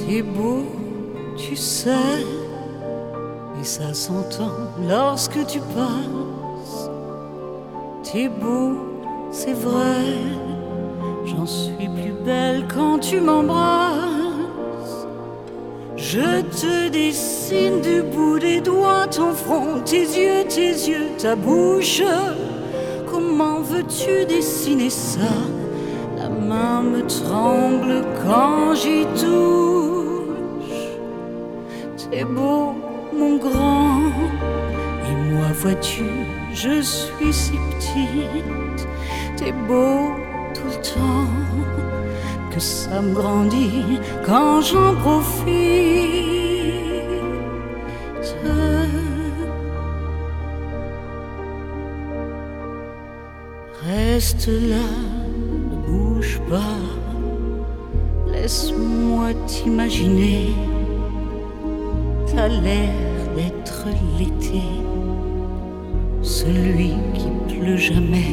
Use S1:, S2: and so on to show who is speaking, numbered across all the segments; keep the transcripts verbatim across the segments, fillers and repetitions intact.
S1: T'es beau, tu sais, et ça s'entend lorsque tu passes. T'es beau, c'est vrai, j'en suis plus belle quand tu m'embrasses. Je te dessine du bout des doigts ton front, tes yeux, tes yeux, ta bouche. Comment veux-tu dessiner ça? La main me tremble quand j'y touche. T'es beau, mon grand, et moi, vois-tu, je suis si petite. T'es beau tout le temps, que ça me grandit quand j'en profite. Reste là, ne bouge pas, laisse-moi t'imaginer. T'as l'air d'être l'été, celui qui pleut jamais.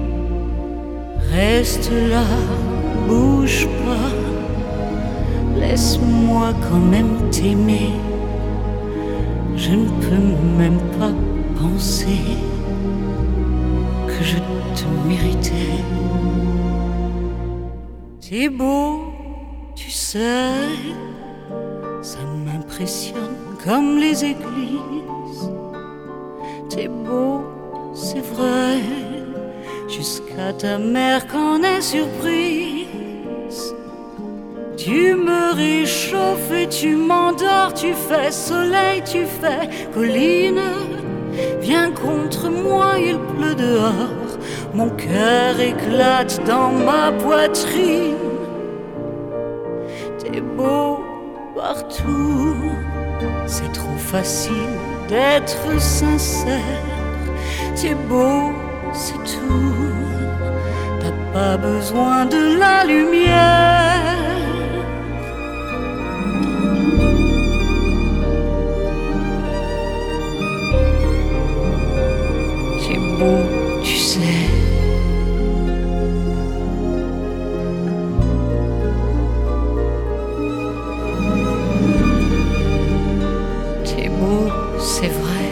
S1: Reste là, bouge pas, laisse-moi quand même t'aimer. Je ne peux même pas penser que je te méritais. T'es beau, tu sais, ça m'impressionne comme les églises. T'es beau, c'est vrai, jusqu'à ta mère qu'en est surprise. Tu me réchauffes et tu m'endors, tu fais soleil, tu fais colline. Viens contre moi, il pleut dehors, mon cœur éclate dans ma poitrine. T'es beau partout, c'est trop facile d'être sincère. T'es beau, c'est tout, t'as pas besoin de la lumière. T'es beau, tu sais. T'es beau, c'est vrai.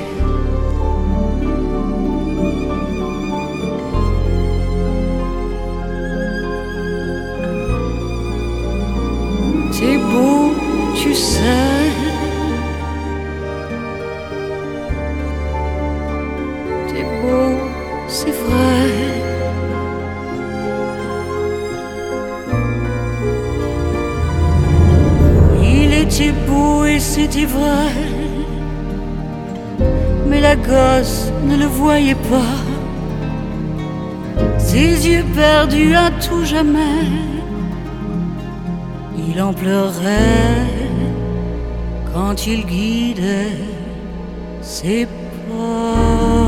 S1: T'es beau, tu sais. T'es beau, c'est vrai. Il était beau et c'était vrai, mais la gosse ne le voyait pas. Ses yeux perdus à tout jamais, il en pleurait quand il guidait ses pas.